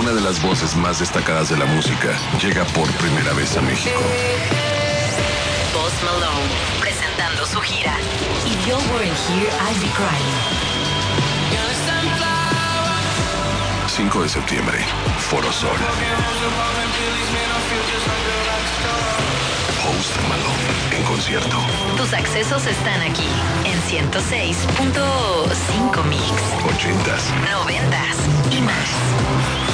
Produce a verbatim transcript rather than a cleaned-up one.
una de las voces más destacadas de la música, llega por primera vez a México. Post Malone, presentando su gira If You Weren't Here, I'd Be Crying. cinco de septiembre, Foro Sol. Post Malone en concierto. Tus accesos están aquí en ciento seis punto cinco Mix. Ochentas, Noventas y más.